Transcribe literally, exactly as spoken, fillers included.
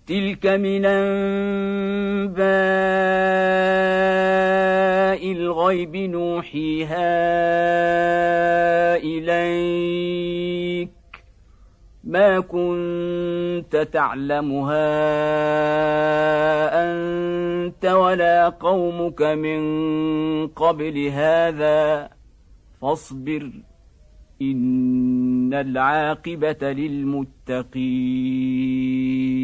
تلك من أنباء الغيب نوحيها إليك ما كنت تعلمها أنت ولا قومك من قبل هذا فاصبر إن العاقبة للمتقين.